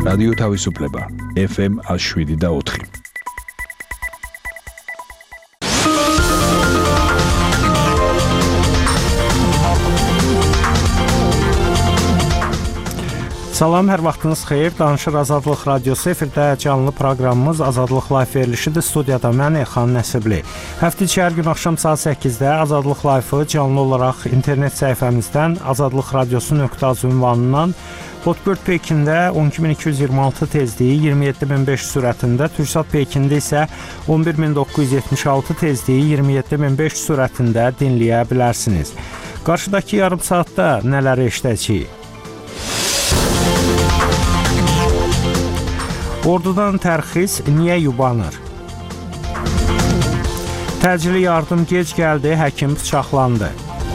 რადიო თავისუფლება FM 107.4. Salam, hər vaxtınız xeyir. Danışır Azadlıq Radiosu. Efirdə canlı proqramımız Azadlıq Live verilişidir. Studiyada mən Elxan Nəsibli. Həftə içi hər gün axşam saat 8-də Azadlıq Live-ı canlı olaraq internet səhifəmizdən azadlıqradiosu.az ünvanından Hotbird Pekində 12226 tezliyi 27500 sürətində, Türksat Pekində isə 11976 tezliyi 27500 sürətində dinləyə bilərsiniz. Qarşıdakı yarım saatda nələri eşidəcəyik? Ordudan tərxis niyə yubanır? Təcili yardım gec gəldi, həkim bıçaqlandı.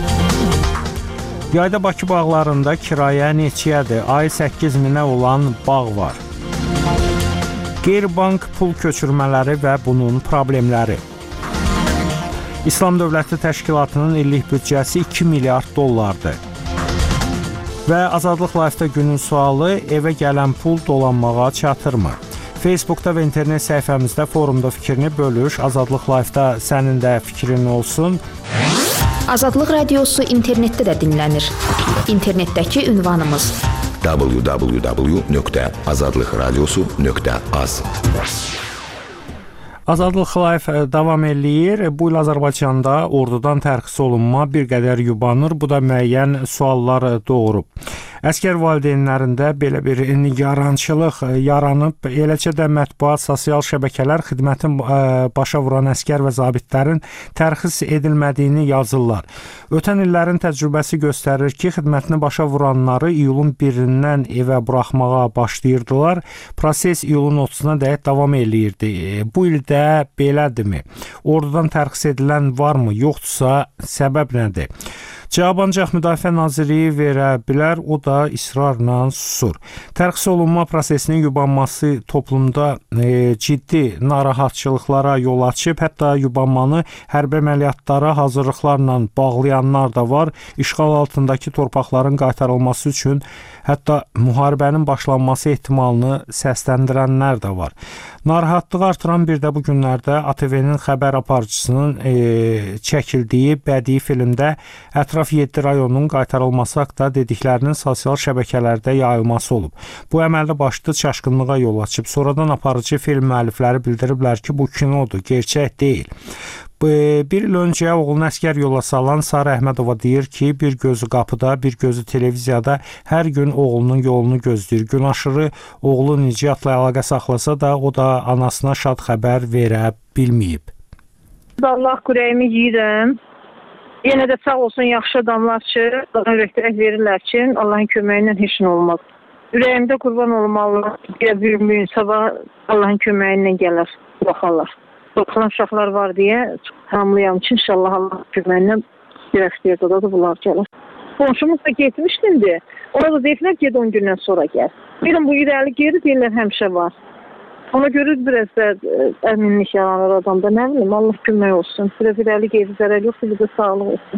Yayda Bakı bağlarında kirayə neçəyədir? Ay 8000-ə olan bağ var. Qeyri-bank pul köçürmələri və bunun problemləri. İslam Dövləti Təşkilatının illik büdcəsi 2 milyard dollardır. Və Azadlıq Live-da günün sualı, evə gələn pul dolanmağa çatırmı? Facebookda və internet səhifəmizdə forumda fikrini bölüş. Azadlıq Live-da sənin də fikrin olsun. Azadlıq Radiosu internetdə də dinlənir. İnternetdəki ünvanımız www.azadlıqradiosu.az. Azadlıq Live davam eləyir. Bu il Azərbaycanda ordudan tərxis olunma bir qədər yubanır. Bu da müəyyən suallar doğurub. Əskər valideynlərində belə bir nigarançılıq yaranıb, eləcə də mətbuat, sosial şəbəkələr xidmətin başa vuran əskər və zabitlərin tərxis edilmədiyini yazırlar. Ötən illərin təcrübəsi göstərir ki, xidmətini başa vuranları iyulun 1-dən evə buraxmağa başlayırdılar. Proses iyulun 30-na dək davam eləyirdi. Bu ildə belədirmi? Ordudan tərxis edilən varmı? Yoxdursa, səbəb nədir? Cavab ancaq Müdafiə Nazirliyi verə bilər, o da israrla susur. Tərxis olunma prosesinin yubanması toplumda ciddi narahatçılıqlara yol açıb, hətta yubanmanı hərbi əməliyyatlara hazırlıqlarla bağlayanlar da var. İşğal altındakı torpaqların qaytarılması üçün hətta müharibənin başlanması ehtimalını səsləndirənlər də var. Narahatlığı artıran bir də bu günlərdə ATV-nin xəbər aparıcısının çəkildiyi bədii filmdə ətraf 7 rayonunun qaytarılması haqqında dediklərinin sosial şəbəkələrdə yayılması olub. Bu əməlli başlı çaşqınlığa yol açıb. Sonradan aparıcı film müəllifləri bildiriblər ki, bu kinodur, gerçək deyil. Bir il öncə oğlunu əskər yola salan Sarı Əhmədova deyir ki, bir gözü qapıda, bir gözü televiziyada hər gün oğlunun yolunu gözləyir. Gün aşırı oğlu Nicatla əlaqə saxlasa da, o da anasına şad xəbər verə bilməyib. Allah qürəyimi yeyirəm. Yenə də sağ olsun yaxşı adamlar ki, daha ürəkdirək verirlər ki, Allahın köməyi ilə heç nə olmaz. Ürəyimdə qurban olmalı, bir gün sabah Allahın köməyi ilə gələr, baxarlar. Baxılan uşaqlar var deyə hamlıyam ki, inşallah Allahın köməyi ilə bir həftəyə da bunlar gəlir. Qonşumuz da getmişdi, ona da deyirlər ki, 10 gündən sonra gəl. Bilin, bu irəli geri deyirlər həmişə var. Ona görə biraz da əminlik yaranır adamda, nə bilim, Allah kömək olsun. Biraz irəli geri zərər yoxdur, bir də sağlıq olsun.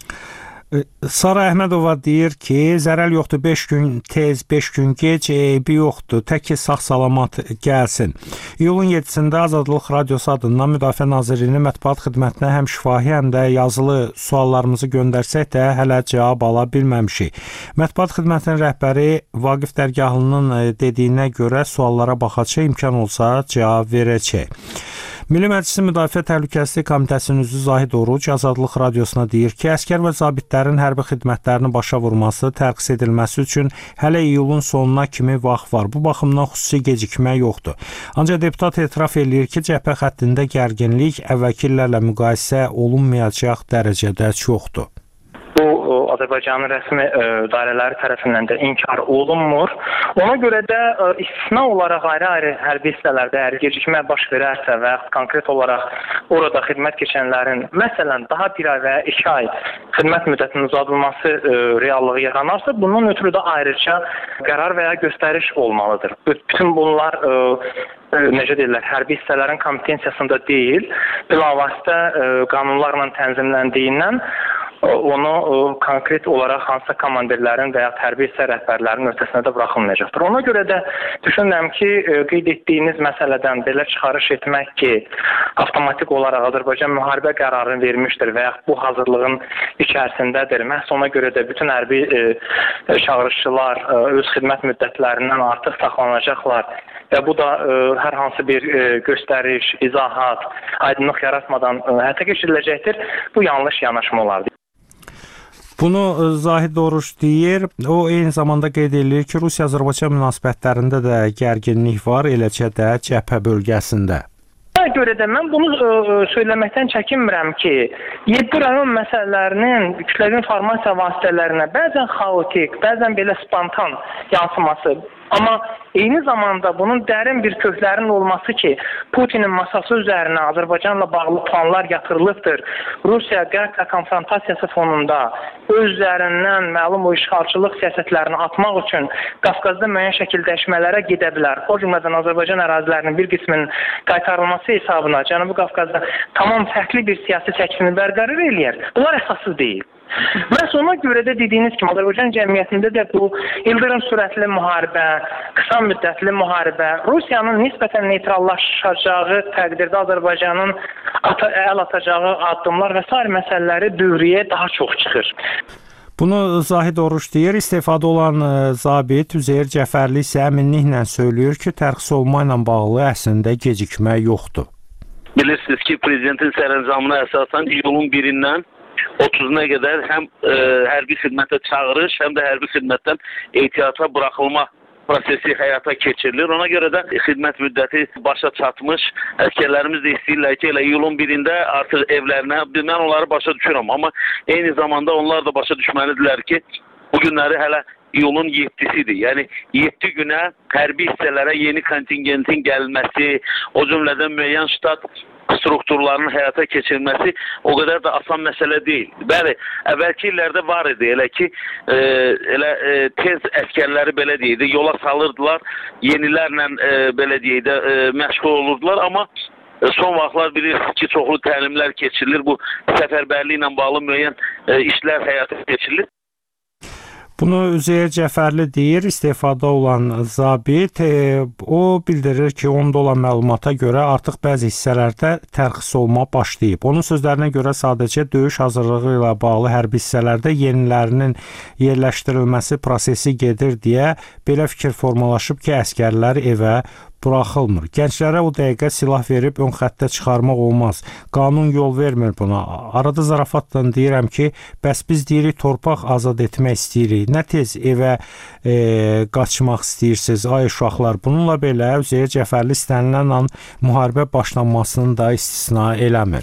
Sarı Əhmədova deyir ki, zərər yoxdur, 5 gün tez, 5 gün gec, eybi yoxdur, tək ki sağ-salamat gəlsin. İyulun 7-sində Azadlıq Radiosu adından Müdafiə Nazirliyinin mətbuat xidmətinə həm şifahi, həm də yazılı suallarımızı göndərsək də hələ cavab ala bilməmişik. Mətbuat xidmətinin rəhbəri Vaqif Dərgahlı'nın dediyinə görə suallara baxacaq, imkan olsa cavab verəcək. Milli Məclisin Müdafiə Təhlükəsizlik Komitəsinin üzvü Zahid Oruc Azadlıq Radiosuna deyir ki, əskər və zabitlərin hərbi xidmətlərini başa vurması, tərxis edilməsi üçün hələ iyulun sonuna kimi vaxt var. Bu baxımdan xüsusi gecikmə yoxdur. Ancaq deputat etiraf eləyir ki, cəbhə xəttində gərginlik əvvəlki illərlə müqayisə olunmayacaq dərəcədə çoxdur. Bu Azərbaycanın rəsmi dairələri tərəfindən də inkar olunmur. Ona görə də istisna olaraq ayrı-ayrı hərbi hissələrdə əgər gecikmə baş verərsə və konkret olaraq orada xidmət keçənlərin məsələn daha bir ay və ya 2 ay xidmət müddətinin uzadılması reallığı yaranarsa, bunun ötürü də ayrıca qərar və ya göstəriş olmalıdır. Bütün bunlar necə deyirlər, hərbi hissələrin kompetensiyasında deyil, bilavasitə qanunlarla tənzimləndiyindən onu konkret olaraq hansısa komandirlərin və ya hərbi hissə rəhbərlərinin ötəsinə də buraxılmayacaqdır. Ona görə də düşünürəm ki, qeyd etdiyiniz məsələdən belə çıxarış etmək ki, avtomatik olaraq Azərbaycan müharibə qərarını vermişdir və ya bu hazırlığın içərisindədir. Məhz ona görə də bütün hərbi çağırışçılar öz xidmət müddətlərindən artıq saxlanacaqlar və bu da hər hansı bir göstəriş, izahat, aydınlıq yaratmadan həyata keçiriləcəkdir. Bu yanlış yanaşma olardı. Bunu Zahid Oruç deyir. O eyni zamanda qeyd edir ki, Rusiya-Azərbaycan münasibətlərində də gərginlik var, eləcə də cəbhə bölgəsində. Buna görə də mən bunu söyləməkdən çəkinmirəm ki, 7 rayon məsələlərinin kütləvi informasiya vasitələrinə bəzən xaotik, bəzən belə spontan yansıması, amma eyni zamanda bunun dərin bir köklərinin olması ki, Putinin masası üzərinə Azərbaycanla bağlı planlar yatırılıbdır. Rusiya qərb konfrontasiyası fonunda öz üzərindən məlum o işğalçılıq siyasətlərini atmaq üçün Qafqazda müəyyən şəkil dəyişmələrə gedə bilər. O cümlədən Azərbaycan ərazilərinin bir qisminin qaytarılması hesabına Cənubi Qafqazda tamam fərqli bir siyasi çəkisini bərqərar eləyər. Bunlar əsaslı deyil. Məhz ona görə də dediyiniz kimi Azərbaycan cəmiyyətində də bu ildırım sürətli müharibə, qısa müddətli müharibə, Rusiyanın nisbətən neytrallaşacağı təqdirdə Azərbaycanın əl atacağı addımlar və sair məsələləri dövriyə daha çox çıxır. Bunu Zahid Oruç deyir. İstefada olan zabit Üzeyir Cəfərli isə əminliklə söylüyor ki, tərxis olma ilə bağlı əslində gecikmə yoxdur. Bilirsiniz ki, prezidentin sərəncamına əsasən iyulun 1-dən 30-una qədər həm hərbi xidmətə çağırış, həm də hərbi xidmətdən ehtiyata buraxılma prosesi həyata keçirilir. Ona görə də xidmət müddəti başa çatmış. Əsgərlərimiz də istəyirlər ki, elə iyulun 1-də artıq evlərinə, mən onları başa düşürəm. Amma eyni zamanda onlar da başa düşməlidirlər ki, bu günləri hələ iyulun 7-sidir. Yəni 7 günə hərbi hissələrə yeni kontingentin gəlməsi, o cümlədən müəyyən ştat strukturlarının həyata keçirilməsi o qədər də asan məsələ deyil. Bəli, əvvəlki illərdə var idi. Elə ki, tez əskərləri belə deyildi, yola salırdılar, yenilərlə belə deyildi, məşğul olurdular. Amma son vaxtlar bilirsiniz ki, çoxlu təlimlər keçirilir. Bu səfərbərliyi ilə bağlı müəyyən işlər həyata keçirilir. Bunu Üzeyir Cəfərli deyir, istefada olan zabit. O bildirir ki, onda olan məlumata görə artıq bəzi hissələrdə tərxis olma başlayıb. Onun sözlərinə görə sadəcə döyüş hazırlığı ilə bağlı hərbi hissələrdə yenilərinin yerləşdirilməsi prosesi gedir deyə belə fikir formalaşıb ki, əskərlər evə buraxılmır. Gənclərə o dəqiqə silah verib ön xəttə çıxarmaq olmaz. Qanun yol vermir buna. Arada zarafatla deyirəm ki, bəs biz deyirik torpaq azad etmək istəyirik. Nə tez evə qaçmaq istəyirsiniz, ay uşaqlar. Bununla belə Üzeyir Cəfərli istənilən an müharibə başlanmasını da istisna eləmir.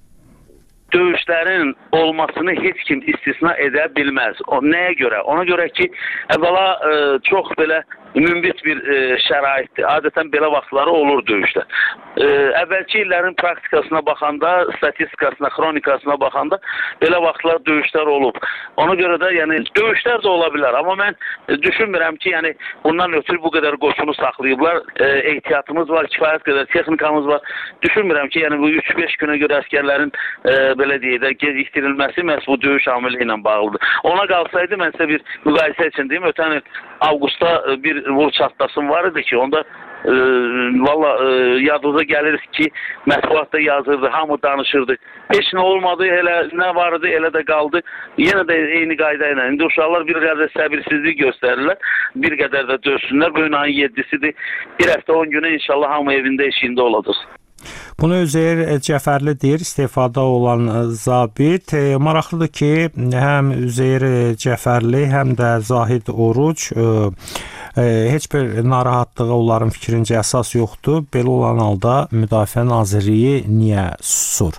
Döyüşlərin olmasını heç kim istisna edə bilməz. O nəyə görə? Ona görə ki, əvvəla çox belə mümbit bir şəraitdir. Adətən belə vaxtları olur döyüşdə. Əvvəlki illərin praktikasına baxanda, statistikasına, xronikasına baxanda belə vaxtlar döyüşlər olub. Ona görə də yəni döyüşlər də ola bilər. Amma mən düşünmürəm ki, yəni bundan ötürü bu qədər qoşunu saxlayıblar. Ehtiyatımız var, kifayət qədər texnikamız var. Düşünmürəm ki, yəni bu 3-5 günə görə əskərlərin belə deyək də gecikdirilməsi məhz bu döyüş amili ilə bağlıdır. Ona qalsaydı mən sizə bir müqayisə üçün deyim, ötən il avqustda bir vur çatlasım var idi ki, onda valla yadınıza gəlir ki, mətbuatda yazırdı, hamı danışırdı. Heç nə olmadı, elə nə vardı, elə də qaldı. Yenə də eyni qayda ilə. İndi uşaqlar bir qədər səbirsizlik göstərirlər, bir qədər də dözsünlər. Bu ayın 7-sidir. Bir həftə 10 günə inşallah hamı evində, işində olacaq. Bunu Üzeyir Cəfərli deyir, istefada olan zabit. Maraqlıdır ki, həm Üzeyir Cəfərli, həm də Zahid Oruç heç bir narahatlığa onların fikrincə əsas yoxdur. Belə olan halda Müdafiə Nazirliyi niyə susur?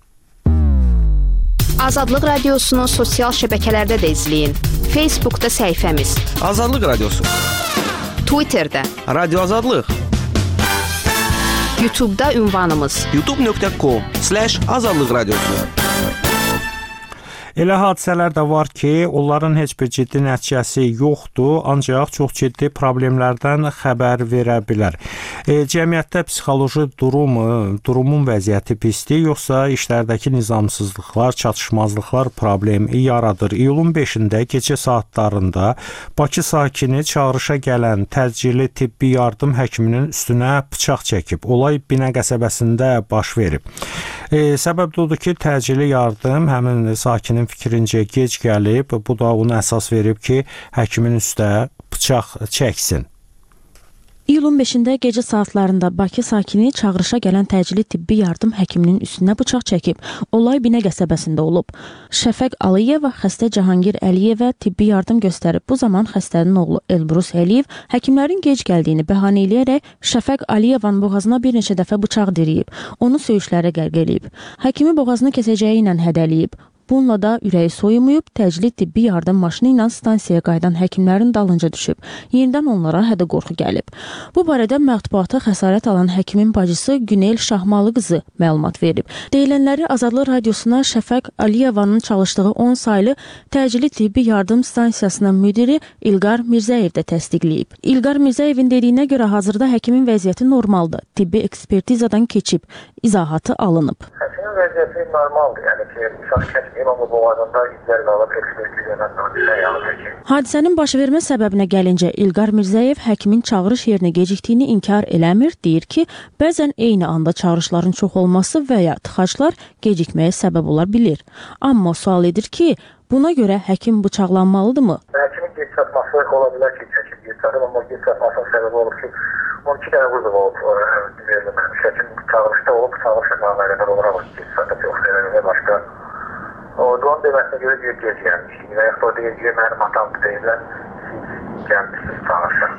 Azadlıq Radiosunu sosial şəbəkələrdə də izləyin. Facebookda səhifəmiz Azadlıq Radiosu, Twitterdə Radio Azadlıq, YouTube'da ünvanımız youtube.com/azadlıq radiosu. Elə hadisələr də var ki, onların heç bir ciddi nəticəsi yoxdur, ancaq çox ciddi problemlərdən xəbər verə bilər. Cəmiyyətdə psixoloji durumun vəziyyəti pisdir, yoxsa işlərdəki nizamsızlıqlar, çatışmazlıqlar problem yaradır. İyulun 5-də gecə saatlarında Bakı sakini çağırışa gələn təcili tibbi yardım həkiminin üstünə bıçaq çəkib. Olay Binə qəsəbəsində baş verib. Səbəb də odur ki, təcili yardım həmin sakinin fikrincə gec gəlib, bu da ona əsas verib ki, həkimin üstə bıçaq çəksin. İyulun 5-də gecə saatlarında Bakı sakini çağırışa gələn təcili tibbi yardım həkiminin üstünə bıçaq çəkib. Olay Binə qəsəbəsində olub. Şəfəq Aliyev xəstə Cahangir Əliyevə tibbi yardım göstərib. Bu zaman xəstənin oğlu Elbrus Əliyev həkimlərin gec gəldiyini bəhanə eləyərək Şəfəq Aliyevanın boğazına bir neçə dəfə bıçaq diriyib. Onu söyüşlərə qərq eləyib. Həkimi boğazını kəsəcəyi ilə hədələyib. Bununla da ürəyi soyumayıb, təcili tibbi yardım maşını ilə stansiyaya qayıdan həkimlərin dalınca düşüb. Yenidən onlara hədə-qorxu gəlib. Bu barədə mətbuata xəsarət alan həkimin bacısı Günel Şahmalı qızı məlumat verib. Deyilənləri Azadlıq Radiosuna Şəfəq Aliyevanın çalışdığı 10 saylı təcili tibbi yardım stansiyasının müdiri İlqar Mirzəyev də təsdiqləyib. İlqar Mirzəyevin dediyinə görə hazırda həkimin vəziyyəti normaldır. Tibbi ekspertizadan keçib, izahatı alınıb. Həkimin vəziyyəti normaldır, yəni ki, bıçaq kəsməyib, amma boğazında izlər qalıb, ekspertizadan sonra Hadisənin baş vermə səbəbinə gəlincə İlqar Mirzəyev həkimin çağırış yerinə gecikdiyini inkar eləmir, deyir ki, bəzən eyni anda çağırışların çox olması və ya tıxaclar gecikməyə səbəb ola bilir. Amma sual edir ki, buna görə həkim bıçaqlanmalıdırmı? Həkimin gec çatması ola bilər ki, çəkib gec çatır, amma gec çatmasının səbəbi olur ki, 12 dənə vurdu olub, həkim çağırışda olub, çağırışa qalmayla olur, amma gec çatır yox, və başqa. Onun deməsinə görə gec gəlmişik və yaxud o deyir ki, mənim atam deyirlər, siz gəlmişsiniz çağırışa.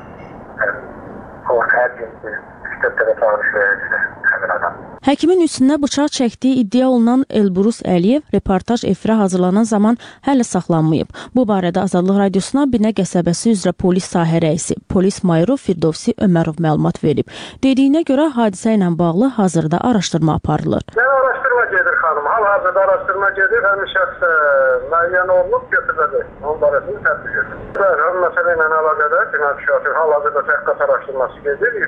Hər gün 3-4 dəfə çağırış verirsə, həmin adam. Həkimin üstünə bıçaq çəkdiyi iddia olunan Elbrus Əliyev reportaj efirə hazırlanan zaman hələ saxlanmayıb. Bu barədə Azadlıq Radiosuna Binə qəsəbəsi üzrə polis sahə rəisi, polis mayuru Firdovsi Ömərov məlumat verib. Dediyinə görə hadisə ilə bağlı hazırda araşdırma aparılır. Araşdırma gedir xanım, hal-hazırda araşdırma gedir, həmin şəxs müəyyən olunub götürülədir. Onun barəsində tədbir edilir. Bəli, məsələ ilə əlaqədar cinayət şəxsi hal-hazırda təhqiqat araşdırması gedir,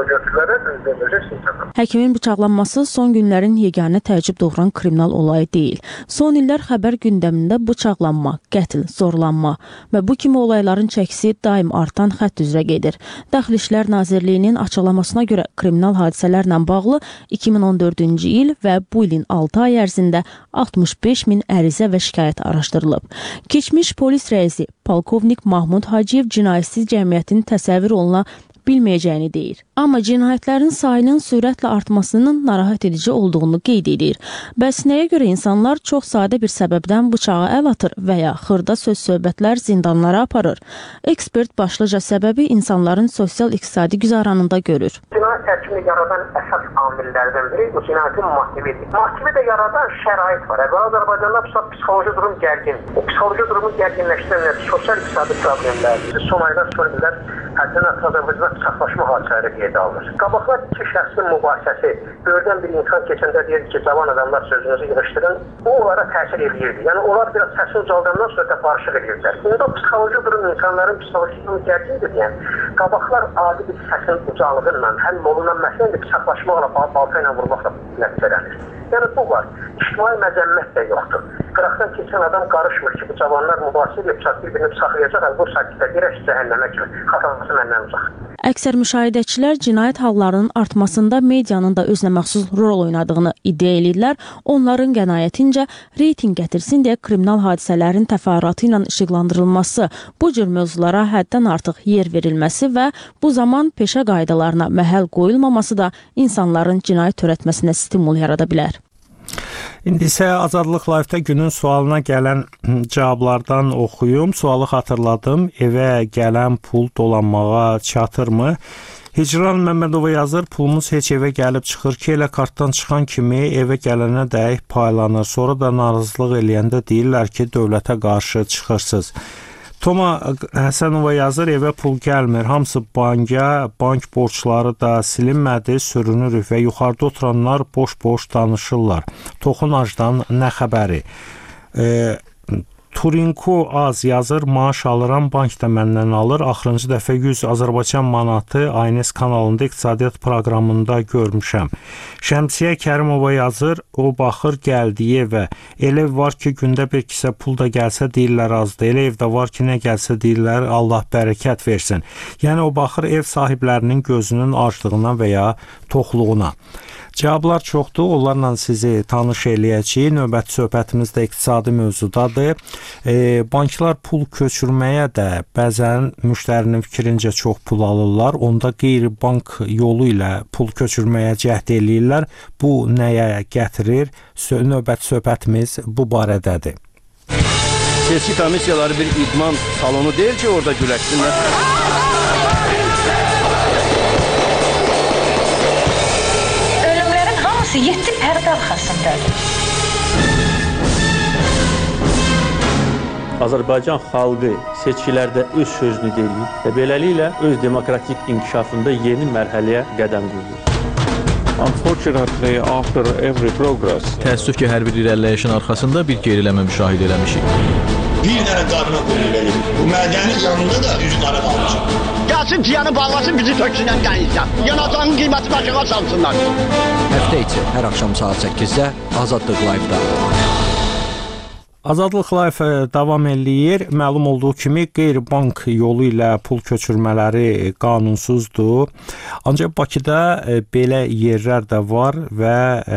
götürülərək Həkimin bıçaqlanması son günlərin yeganə təəccüb doğuran kriminal olayı deyil. Son illər xəbər gündəmində bıçaqlanma, qətl, zorlanma və bu kimi olayların çəkisi daim artan xətt üzrə gedir. Daxili İşlər Nazirliyinin açıqlamasına görə kriminal hadisələrlə bağlı 2014-cü il və bu ilin 6 ay ərzində 65 min ərizə və şikayət araşdırılıb. Keçmiş polis rəisi Polkovnik Mahmud Hacıyev cinayətsiz cəmiyyətin təsəvvür oluna bilməyəcəyini deyir. Amma cinayətlərin sayının sürətlə artmasının narahat edici olduğunu qeyd edir. Bəs nəyə görə insanlar çox sadə bir səbəbdən bıçağa əl atır və ya xırda söz-söhbətlər zindanlara aparır? Ekspert başlıca səbəbi insanların sosial-iqtisadi güzaranında görür. Cinayət tərkibini yaradan əsas amillərdən biri bu cinayətin motividir. Motivi də yaradan şərait var. Azərbaycanda psixoloji durum gərgin. O psixoloji durumu gərginləşdirən sosial-iqtisadi problemlərdir. Son aylar sorunlar həddən Azərbaycanda çaxlaşma hadisələri qeydə alınır. Qabaqlar iki şəxsin mübahisəsi, böyürdən bir insan keçəndə deyir ki, cavan adamlar sözünüzü yığışdırın, o onlara təsir edirdi. Yəni, onlar biraz səsi ucaldandan sonra da barışıq edirlər. Bunda psixoloji durum insanların psixoloji durumu gərgindir. Yəni, qabaqlar adi bir səsin ucalığından, həll olunan məsələdir, çaxlaşmaqla, balta ilə vurmaqla nəticələnir. Yəni, bu var. İctimai məzəmmət də yoxdur. Qıraqdan keçən adam qarışmır ki, bu cavanlar mübahisə edib, bir-birini bıçaqlayacaq, bu sakitə girək cəhənnəmə kimi. Xatanması məndən uzaq. Əksər müşahidəçilər cinayət hallarının artmasında medianın da özünə məxsus rol oynadığını iddia edirlər. Onların qənaətincə reyting gətirsin deyə kriminal hadisələrin təfərrüatı ilə işıqlandırılması, bu cür mövzulara həddən artıq yer verilməsi və bu zaman peşə qaydalarına məhəl qoyulmaması da insanların cinayət törətməsinə stimul yarada bilər. İndi isə Azadlıq Live-da günün sualına gələn cavablardan oxuyum. Sualı xatırladım. Evə gələn pul dolanmağa çatırmı? Hicran Məmmədova yazır, pulumuz heç evə gəlib çıxır ki, elə kartdan çıxan kimi evə gələnə dəyik paylanır. Sonra da narazılıq eləyəndə deyirlər ki, dövlətə qarşı çıxırsınız. Toma Həsənova yazır, evə pul gəlmir. Hamısı bank borçları da silinmədi, sürünürük və yuxarıda oturanlar boş-boş danışırlar. Toxunacdan nə xəbəri? Turinko az yazır, maaş alıram, bank da məndən alır. Axırıncı dəfə 100 Azərbaycan manatı ANS kanalında iqtisadiyyat proqramında görmüşəm. Şəmsiyə Kərimova yazır, o baxır gəldiyi evə. Elə ev var ki, gündə bir kisə pul da gəlsə deyirlər azdır. Elə evdə var ki, nə gəlsə deyirlər Allah bərəkət versin. Yəni o baxır ev sahiblərinin gözünün aclığına və ya toxluğuna. Cavablar çoxdur, onlarla sizi tanış eləyəcəyik. Növbəti söhbətimiz də iqtisadi mövzudadır. Banklar pul köçürməyə də bəzən müştərinin fikrincə çox pul alırlar. Onda qeyri-bank yolu ilə pul köçürməyə cəhd eləyirlər. Bu nəyə gətirir? Növbəti söhbətimiz bu barədədir. Seçki komissiyaları bir idman salonu deyil ki, orada güləşsinlər. Ölümlərin hamısı 7 pərdə arxasındadır. Azərbaycan xalqı seçkilərdə öz sözünü deyir və beləliklə öz demokratik inkişafında yeni mərhələyə qədəm qoyur. Unfortunately, after every progress, təəssüf ki, hər bir irəliləyişin arxasında bir geriləmə müşahidə eləmişik. Bir dənə qarına qoyur verir. Bu mədənin yanında da üz qara qalmışıq. Gəlsin piyanı bağlasın, bizi töksünlər qəyizdən. Yanacağın qiyməti başına salsınlar. Həftə içi hər axşam saat 8-də Azadlıq Live-da. Azadlıq Live davam eləyir. Məlum olduğu kimi qeyri-bank yolu ilə pul köçürmələri qanunsuzdur. Ancaq Bakıda belə yerlər də var və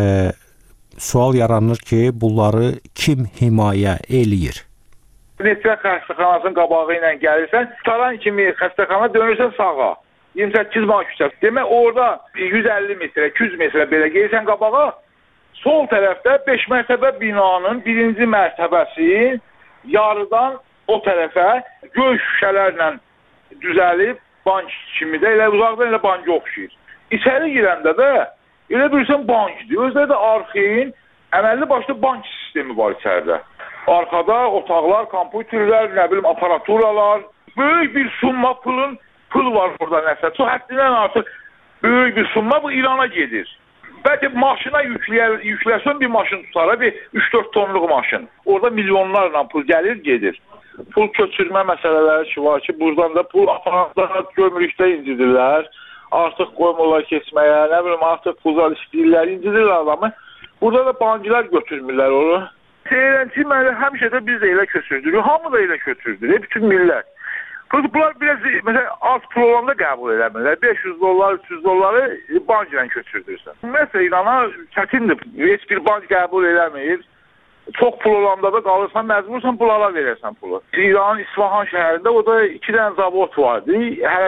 sual yaranır ki, bunları kim himayə eləyir? Neçə xəstəxanasının qabağı ilə gəlirsən, tutaran kimi xəstəxana dönürsən sağa. 28 man küçə. Demək orada 150 metrə, 200 metrə belə gəlirsən qabağa. Sol tərəfdə 5 mərtəbə binanın birinci mərtəbəsi yarıdan o tərəfə göy şüşələrlə düzəlib bank kimi də elə uzaqdan elə banka oxşayır. İçəri girəndə də elə bilirsən bankdır. Özdə də arxin əməlli başlı bank sistemi var içəridə. Arkada otaqlar, kompüterlər, nə bilim aparaturalar, böyük bir summa pul var orada nəsə. Çox həddindən artıq böyük bir summa bu İrana gedir. Bəlkə maşına yükləsən bir maşın tutar, bir 3-4 tonluq maşın. Orada milyonlarla pul gəlir, gedir. Pul köçürmə məsələləri ki var ki, buradan da pul aparatlar gömrükdə incidirlər. Artıq qoymurlar keçməyə, nə bilim artıq pullar istəyirlər, incidirlər adamı. Burada da banklar götürmürlər onu. Seyirənçi mənə həmişə də biz də elə köçürdürük, hamı da elə köçürdür, bütün millət. Bunlar biraz, məsələn, az pul olanda qəbul eləmirlər. 500 dollar, 300 dolları bank ilə köçürdürsən. Məsələn, İrana çətindir, heç bir bank qəbul eləmir. Çox pul olanda da qalırsan, məcbursan pullara verərsən pulu. İranın İsfahan şəhərində o da 2 dənə zavod vardı.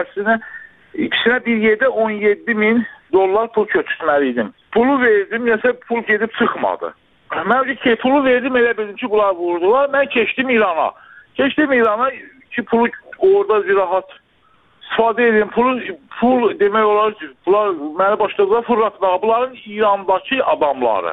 İkisinə bir yerdə 17 min dollar pul köçürməliydim. Pulu verdim, nəsə pul gedib çıxmadı. Mən pulu verdim, elə bildim ki, bunlar vurdular. Mən keçdim İrana. Keçdim İrana ki, pulu orada rahat istifadə edin. Pul demək olar ki, bunlar məni başladılar fırlatmağa. Bunların İrandakı adamları.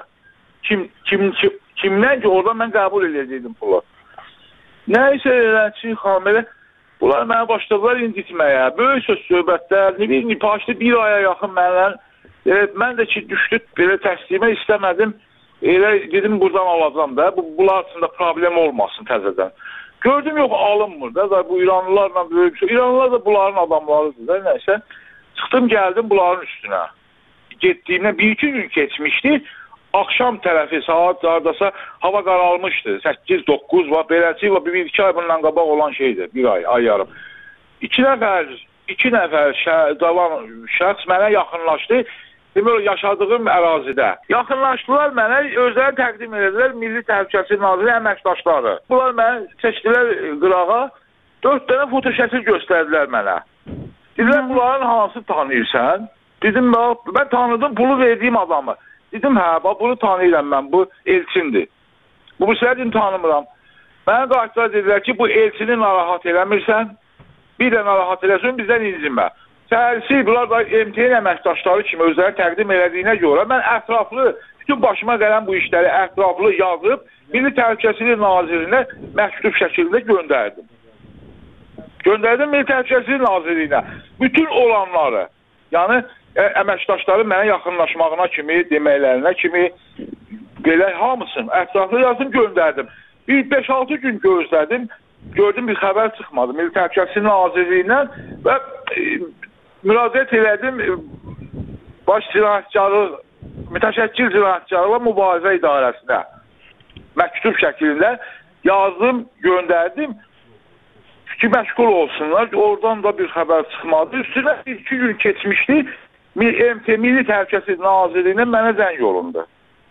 Kimdən ki, orada mən qəbul edəcəkdim pulu. Nəysə eləçin xanım elə, bunlar məni başladılar incitməyə. Böyük söz-söhbətlər, bir aya yaxın mənlə. Mən də ki, düşdük, belə təslimə istəmədim. Elə dedim, buradan alacam da. Bunlar arasında problem olmasın təzədən. Gördüm, yox, alınmır da. Bu İranlılarla böyük bir şey. İranlılar da bunların adamlarıdır da. Nəysə, çıxdım, gəldim bunların üstünə. Getdiyimdə 1-2 gün keçmişdi. Akşam tərəfi saat hardasa hava qaralmışdı. 8-9 var. Beləsi var. 1-2 ay bundan qabaq olan şeydir. Bir ay yarım. 2 nəfər şəxs mənə yaxınlaşdı. Demək, yaşadığım ərazidə. Yaxınlaşdılar mənə, özləri təqdim edilər Milli Təhlükəsizlik Naziri əməkdaşları. Bunlar mənə çəkdilər qırağa, 4 dənə fotoşəkil göstərdilər mənə. Dedilər, bunların hansı tanıyırsan? Dedim, mən tanıdım pulu verdiyim adamı. Dedim, hə, bunu tanıyıram mən, bu Elçindir. Bu səhədim tanımıram. Mənə qayıtdılar, dedilər ki, bu Elçini narahat eləmirsən, bir də narahat eləsən, bizdən incinmə. Səhərisi, bunlar da MTN əməkdaşları kimi özləri təqdim elədiyinə görə mən ətraflı, bütün başıma gələn bu işləri ətraflı yazıb Milli Təhlükəsizlik Nazirinə məktub şəkildə göndərdim. Göndərdim Milli Təhlükəsizlik Nazirinə. Bütün olanları, yəni əməkdaşları mənə yaxınlaşmağına kimi, deməklərinə kimi belə hamısını ətraflı yazdım, göndərdim. Bir 5-6 gün gözlədim. Gördüm bir xəbər çıxmadı Milli Təhlükəsizlik Nazirliyindən və müraciət elədim baş cinayətkarlıq, mütəşəkkil cinayətkarlıqla mübarizə idarəsinə. Məktub şəklində yazdım, göndərdim ki, məşğul olsunlar. Oradan da bir xəbər çıxmadı. Üstünə 2 gün keçmişdi. Milli Təhlükəsizlik Nazirliyinə mənə zəng olundu.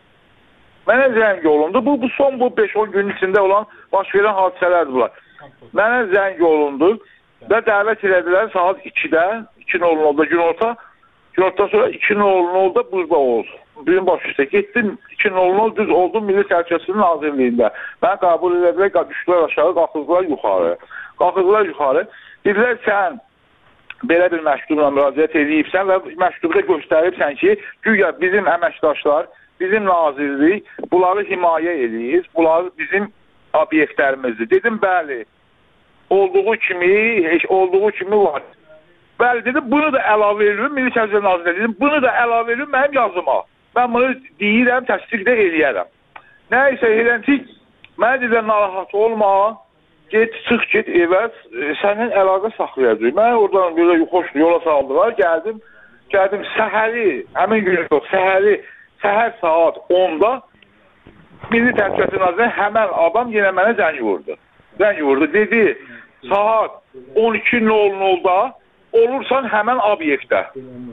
Bu son 5-10 günün içində olan baş verən hadisələrdir bunlar. Mənə zəng olundu və dəvət elədilər saat 2-də, 2:00-da günortadan sonra 2:00-da burada oldu. Birin baş üstə getdim, 2:00 düz oldum Milli Təhlükəsizlik Nazirliyində. Mən qəbul edilər, düşdülər aşağı, qalxırdılar yuxarı. Dedilər, sən belə bir məktubla müraciət edibsən və məktubda göstəribsən ki, güya bizim əməkdaşlar, bizim nazirlik bunları himayə edir, bunlar bizim obyektlərimizdir. Dedim, bəli, olduğu kimi var. Bəli, dedim, bunu da əlavə edirim, Milli Təhlükəsizlik Nazirliyi dedim, bunu da əlavə edirim mənim yazıma. Mən bunu deyirəm, təsdiq də eləyərəm. Nəysə, eləncik, mənə dedim, narahat olma, çıx get evə, sənin əlaqə saxlayacaq. Mən oradan belə xoş yola saldılar, gəldim səhəri, həmin gün yox, səhər saat 10-da Milli Təhlükəsizlik Nazirliyi həmən adam yenə mənə zəng vurdu. Dedi, saat 12:00-da olursan həmən obyektdə.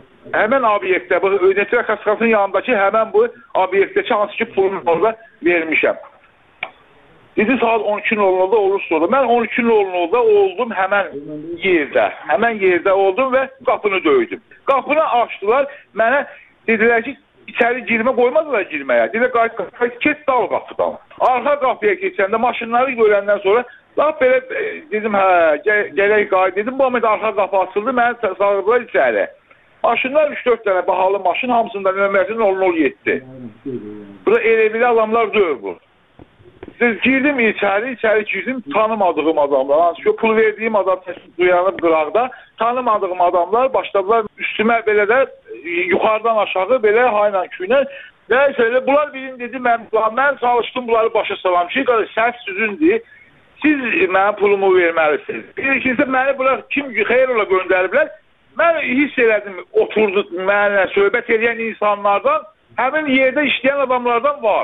Bu nefrət xəstəxanasının yanındakı həmən bu obyektdəki hansı ki pulunu orada vermişəm. Dedi, saat 12:00-da olursa orada. Mən 12:00-da oldum həmən yerdə oldum və qapını döydüm. Qapını açdılar, mənə dedilər ki, İçəri girmə qoymadılar girməyə. Dedilər, keç dal qapıdan. Arxa qapıya keçəndə maşınları görəndən sonra laf belə dedim, gələk qayıt dedim. Bu amada arxa qapı açıldı, məni sağırdılar içəri. Maşınlar 3-4 dənə bahalı maşın, hamısında nömrəsi 007. Burada elevli adamlar deyil bu. Girdim içəri girdim, tanımadığım adamlar. Hansı ki, pul verdiyim adam duyanıb qıraqda. Tanımadığım adamlar başladılar üstümə belə də yuxarıdan aşağı belə hayla küynə. Nəysə, bunlar birini dedi, mən çalışdım bunları başa salam ki, səhv sizündir. Siz mənə pulumu verməlisiniz. İkincisi, məni bunlar kim xeyr ola göndəriblər. Mən hiss elədim, oturdu mənlə söhbət edən insanlardan, həmin yerdə işləyən adamlardan var.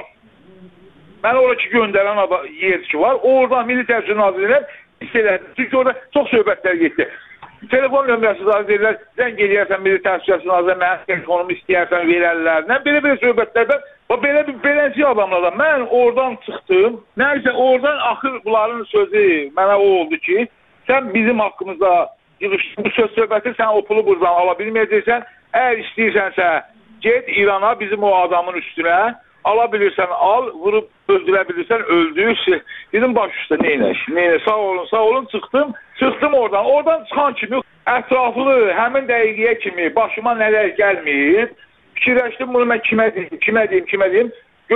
Mənə oradakı göndərən yer ki var, oradan Milli Təhlükəsizlik Nazirliyinə hiss elədim. Çünki orada çox söhbətlər getdi. Telefon nömrəsi deyirlər, zəng eləyərsən Milli Təhlükəsizlik Nazirliyinə, mənim telefonumu istəyərsən verərlərlə. Belə söhbətlərdən, beləncə adamlardan mən oradan çıxdım. Nəysə, oradan axır bunların sözü mənə o oldu ki, sən bizim haqqımızda yığışdın, bu söhbəti sən o pulu buradan ala bilməyəcəksən. Əgər istəyirsənsə, get İrana bizim o adamın üstünə, ala bilirsən al, vurub öldürə bilirsən öldür. Dedim baş üstə neynə, sağ olun çıxdım oradan. Oradan çıxan kimi ətraflı həmin dəqiqəyə kimi başıma nələr gəlməyib. Fikirləşdim bunu mən kimə deyim.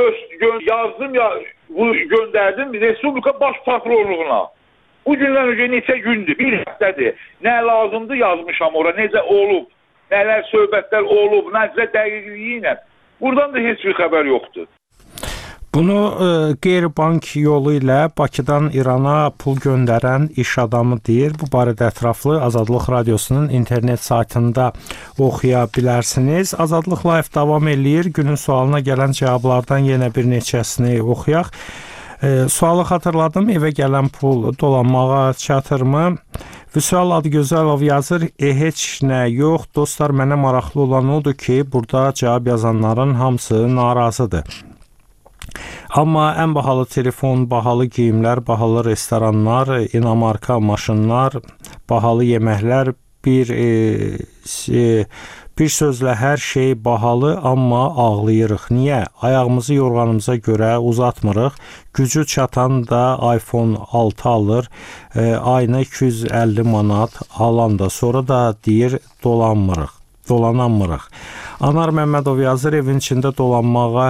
Yazdım ya, göndərdim Respublika Baş Prokurorluğuna. Bu gündən öncə neçə gündür, bir həftədir. Nə lazımdır yazmışam ora, necə olub, nələr söhbətlər olub, necə dəqiqliyi ilə. Buradan da heç bir xəbər yoxdur. Bunu qeyri-bank yolu ilə Bakıdan İrana pul göndərən iş adamı deyir. Bu barədə ətraflı Azadlıq Radiosunun internet saytında oxuya bilərsiniz. Azadlıq Live davam eləyir. Günün sualına gələn cavablardan yenə bir neçəsini oxuyaq. Sualı xatırladım. Evə gələn pul dolanmağa çatırmı? Vüsal Adıgözəlov yazır, heç nə yox. Dostlar, mənə maraqlı olan odur ki, burada cavab yazanların hamısı narazıdır. Amma ən bahalı telefon, bahalı geyimlər, bahalı restoranlar, inamarka maşınlar, bahalı yeməklər, bir sözlə hər şey bahalı, amma ağlayırıq. Niyə? Ayağımızı yorğanımıza görə uzatmırıq. Gücü çatan da iPhone 6 alır, ayına 250 manat alan da sonra da deyir dolanmırıq. dolanamırıq. Anar Məmmədov yazır, evin içində dolanmağa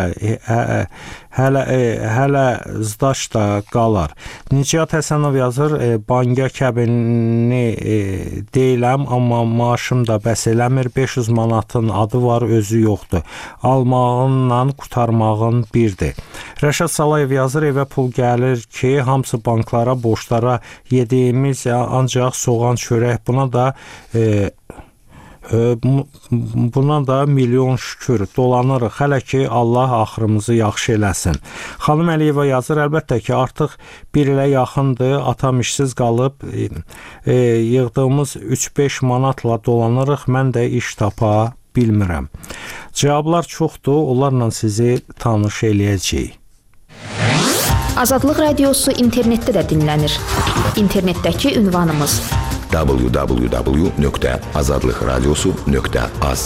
hələ zdaş da qalar. Nicat Həsənov yazır, banka kəbinini deyiləm, amma maaşım da bəs eləmir, 500 manatın adı var, özü yoxdur. Almağınla qutarmağın birdir. Rəşad Salayev yazır, evə pul gəlir ki, hamısı banklara, borçlara yediyimiz ancaq soğan çörək, buna da milyon şükür dolanırıq, hələ ki Allah axırımızı yaxşı eləsin. Xanım Əliyeva yazır, əlbəttə ki artıq bir ilə yaxındır, atam işsiz qalıb, yığdığımız 3-5 manatla dolanırıq, mən də iş tapa bilmirəm. Cavablar çoxdur, onlarla sizi tanış eləyəcəyik. Azadlıq Radiosu internetdə də dinlənir. İnternetdəki ünvanımız www.azadlıqradiosu.az.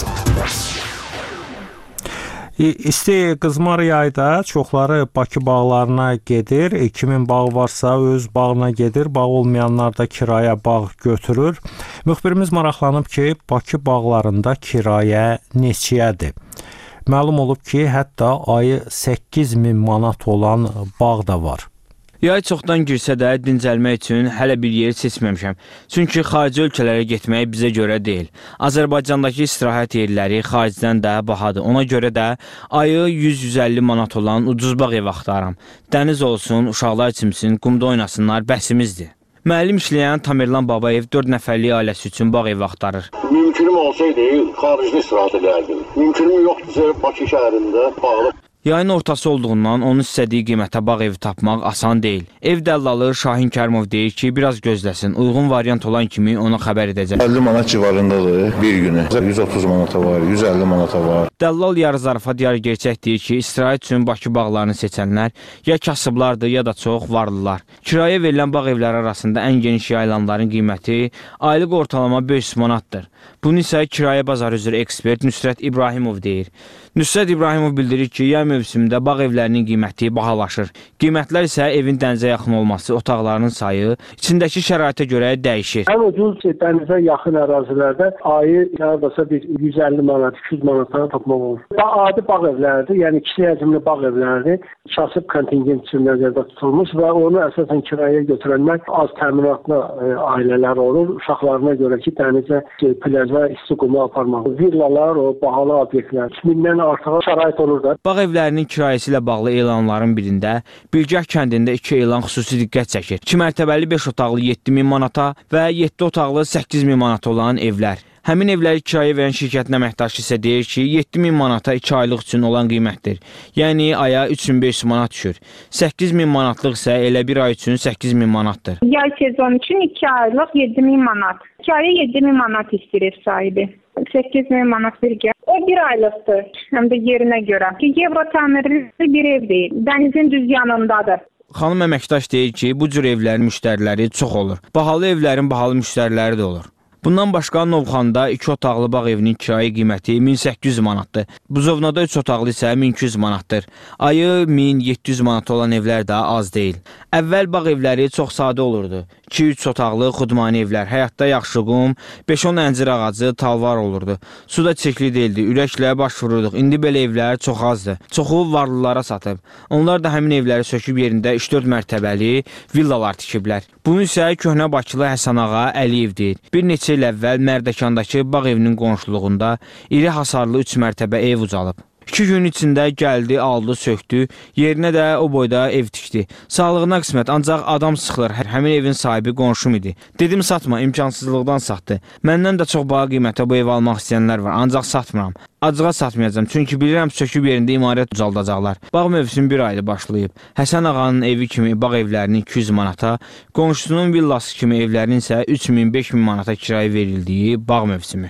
İsti qızmar yayda çoxları Bakı bağlarına gedir. Kimin bağı varsa öz bağına gedir. Bağ olmayanlar da kirayə bağ götürür. Müxbirimiz maraqlanıb ki, Bakı bağlarında kirayə neçəyədir? Məlum olub ki, hətta ayı 8.000 manat olan bağ da var. Yay çoxdan girsə də dincəlmək üçün hələ bir yeri seçməmişəm. Çünki xarici ölkələrə getmək bizə görə deyil. Azərbaycandakı istirahət yerləri xaricdən də bahadır. Ona görə də ayı 100-150 manat olan ucuz bağ ev axtarıram. Dəniz olsun, uşaqlar çimsin, qumda oynasınlar, bəsimizdir. Müəllim işləyən Tamerlan Babayev 4 nəfərlik ailəsi üçün bağ ev axtarır. Mümkünüm olsaydı, xaricdə istirahət edərdim. Mümkünüm yoxdursa, Bakı şəhərində bağlı. Yayın ortası olduğundan onun istədiyi qiymətə bağ evi tapmaq asan deyil. Ev dəllalı Şahin Kərimov deyir ki, biraz gözləsin. Uyğun variant olan kimi ona xəbər edəcək. 50 manat civarındadır bir günü. 130 manata var, 150 manata var. Dəllal yarı zarafat, yarı gerçək deyir ki, istirahət üçün Bakı bağlarını seçənlər ya kasıblardır, ya da çox varlılar. Kirayə verilən bağ evləri arasında ən geniş yayılanların qiyməti aylıq ortalama 500 manatdır. Bunu isə kirayə bazarı üzrə ekspert Nüsrət İbrahimov deyir. Nüsrət İbrahimov bildirir ki, yay mövsümündə bağ evlərinin qiyməti bahalaşır. Qiymətlər isə evin dənizə yaxın olması, otaqlarının sayı, içindəki şəraitə görə dəyişir. Ən ucuz dənizə yaxın ərazilərdə ayı yaradasa bir 150 manat, 200 manatdan tapmaq olur. Adi bağ evləridir, yəni kiçik həcmli bağ evləridir. Kasıb kontingent üçün nəzərdə tutulmuş və onu əsasən kirayə götürənlər az təminatlı ailələr olur. Uşaqlarına görə ki, dənizə, plaja, isti qumu aparmaq. Villalar, o bahalı obyektlər, 2000-dən artıq şərait olur da. Bağ evlərinin kirayəsi ilə bağlı elanların birində Bilgah kəndində 2 elan xüsusi diqqət çəkir. 2 mərtəbəli 5 otaqlı 7000 manata və 7 otaqlı 8000 manat olan evlər. Həmin evləri kirayə verən şirkətin əməkdaşı isə deyir ki, 7000 manata 2 aylıq üçün olan qiymətdir. Yəni aya 3500 manat düşür. 8000 manatlıq isə elə bir ay üçün 8000 manatdır. Yay sezonu üçün 2 aylıq 7000 manat. 2 aya 7000 manat istəyir ev sahibi. 8000 manat bir gəl. O bir aylıqdır, həm də yerinə görə. Euro təmirli bir ev deyil, dənizin düz yanındadır. Xanım əməkdaş deyir ki, bu cür evlərin müştəriləri çox olur. Bahalı evlərin bahalı müştəriləri də olur. Bundan başqa Novxanda 2 otaqlı bağ evinin kirayə qiyməti 1800 manatdır. Buzovnada 3 otaqlı isə 1200 manatdır. Ayı 1700 manat olan evlər də az deyil. Əvvəl bağ evləri çox sadə olurdu. 2-3 otaqlı xudmani evlər, həyatda yaxşı qum, 5-10 əncir ağacı, talvar olurdu. Su da çirkli deyildi, ürəklə baş vururduq. İndi belə evlər çox azdır. Çoxu varlılara satıb. Onlar da həmin evləri söküb yerində 3-4 mərtəbəli villalar tikiblər. Bunu isə köhnə Bakılı Həsən ağa Əliyev deyir. Bir neçə il əvvəl Mərdəkandakı bağ evinin qonşuluğunda iri hasarlı 3 mərtəbə ev ucalıb. 2 gün içində gəldi, aldı, söktü, yerinə də o boyda ev tikdi. Sağlığına qismət, ancaq adam sıxılır, həmin evin sahibi qonşum idi. Dedim satma, imkansızlıqdan satdı. Məndən də çox baha qiymətə bu evi almaq istəyənlər var, ancaq satmıram. Acığa satmayacağım, çünki bilirəm söküb yerində imarət ucaldacaqlar. Bağ mövsümü bir ayda başlayıb. Həsən ağanın evi kimi bağ evlərinin 200 manata, qonşusunun villası kimi evlərin isə 3000-5000 manata kirayə verildiyi bağ mövsümü.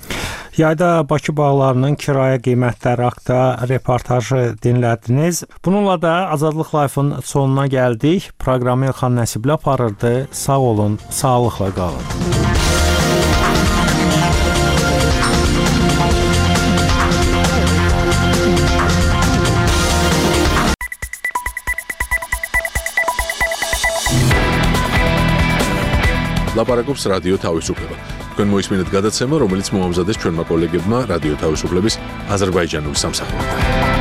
Yayda Bakı bağlarının kirayə qiymətləri haqqında reportajı dinlədiniz. Bununla da Azadlıq Live-ın sonuna gəldik. Proqramı İlxan Nəsibli aparırdı. Sağ olun, sağlıqla qalın. ლაპარაკობს რადიო თავისუფლება. თქვენ მოისმინეთ გადაცემა, რომელიც მოამზადეს ჩვენმა კოლეგებმა რადიო თავისუფლების აზერბაიჯანული სამსახურიდან.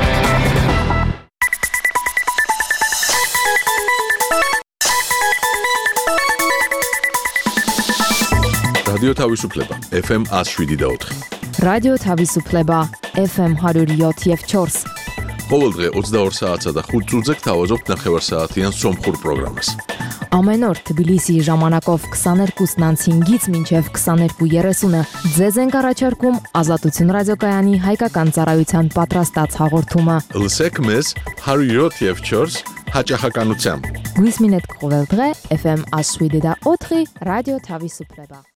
რადიო თავისუფლება FM 107.4. რადიო თავისუფლება FM 107.4. ყოველდღე 22 საათსა და 5 წუთზე გთავაზობთ ნახევარსაათიან სომხურ პროგრამას. Ամեն օր Թբիլիսիի ժամանակով 22:05-ից մինչև 22:30-ը ձեզ ենք առաջարկում Ազատություն ռադիոկայանի հայկական ծառայության պատրաստած հաղորդումը։ Լսեք մեզ 107.4 հաճախականությամբ։ Գույսմինետ ყოვելդղե FM 107.4 ռադիո Թավիսուպլեբա։